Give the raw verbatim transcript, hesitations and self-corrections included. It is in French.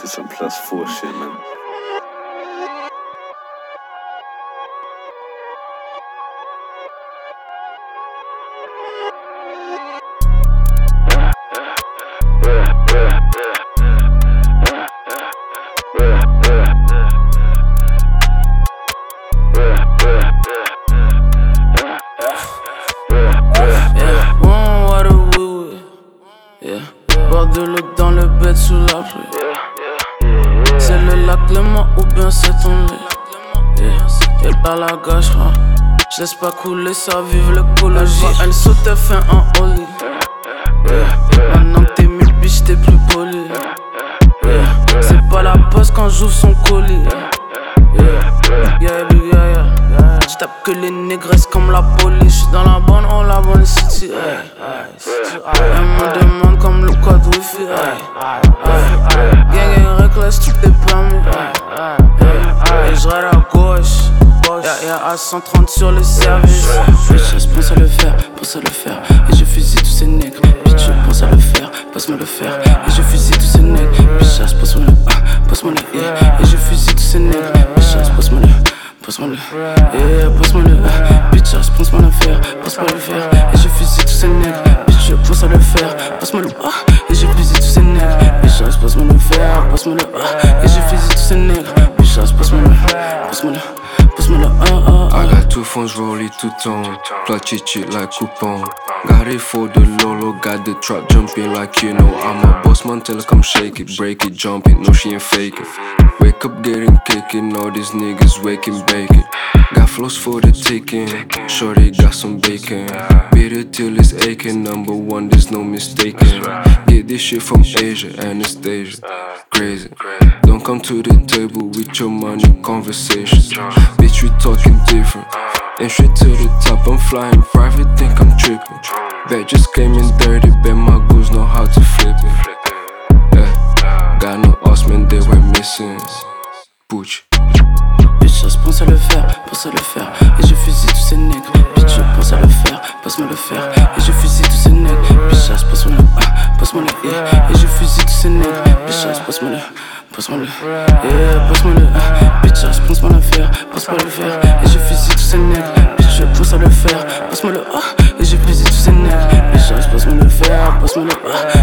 T'es some plus four shit, man. Boire de l'eau dans le bed sous la pluie. C'est le lac Léman ou bien c'est ton lit. Yeah. Et par la gauche, hein. Je laisse pas couler, ça vive l'écologie. Elle saute, elle fait un holly. Yeah. Maintenant que t'es mille bitch, t'es plus poli. Yeah. C'est pas la poste quand j'ouvre son colis. Yeah, yeah, yeah, yeah. J'tape que les négresses comme la police. J'suis dans la bonne, on la bonne city. Hey, hey, elle me demande comme le code wifi. Hey, hey, gang gang reckless, tout est permis. Hey, et j'ride à gauche. Y'a yeah, yeah, à cent trente sur le service. Bitch, je pense à le faire, pense à le faire. Et je fusille tous ces nègres. Bitch, je pense à le faire, passe-moi le faire. Et je fusille tous ces nègres. Bitch, je passe-moi le, ah, passe-moi le, yeah. Et je fusille tous ces nègres. Bitch, je passe-moi le, passe-moi le, yeah, passe-moi le, bitch, je pense-moi le faire, passe-moi le faire. Et je fusille tous ces nègres. Bitch, je pense à le faire, passe-moi le, ah. Et je fusille tous ces nègres. Bitch, je passe-moi le faire, passe-moi le, ah. Et je fusille tous ces nègres. Bitch, je passe-moi le, passe-moi le. I got two phones, rollie two tone. Clutch it shit like coupon. Got it for the Lolo, got the trap jumping like you know. I'm a boss man, tell her come shake it, break it, jump it, no she ain't faking. Wake up getting kicking, all these niggas waking bacon. Got flows for the taking, shorty got some bacon. Beat it till it's aching, number one, there's no mistaking. Get this shit from Asia, Anastasia, crazy. Don't come to the table with your money conversations. Bitch, we talking different. And straight to the top, I'm flying private, think I'm tripping. Bet just came in dirty, bet my goons know how to flip it. Yeah. Got no us, man, they were missing. Pooch. Bitch, je pense à le faire, pense à le faire. Et je fusille tous ces nègres. Bitch, je pense à le faire, passe-moi le faire. Et je fusille tous ces nègres. Bitch, je passe-moi le, ah, passe-moi le, yeah. Et je fusille tous ces nègres. Bitch, je passe-moi le, passe-moi le, yeah, passe-moi le, ah. Bitch, je pense-moi le faire, passe-moi le faire. Et je fusille tous ces nègres. Bitch, je pense à le faire, passe-moi le, ah. Et je fusille tous ces nègres. Bitch, je passe-moi le faire, passe-moi le, ah.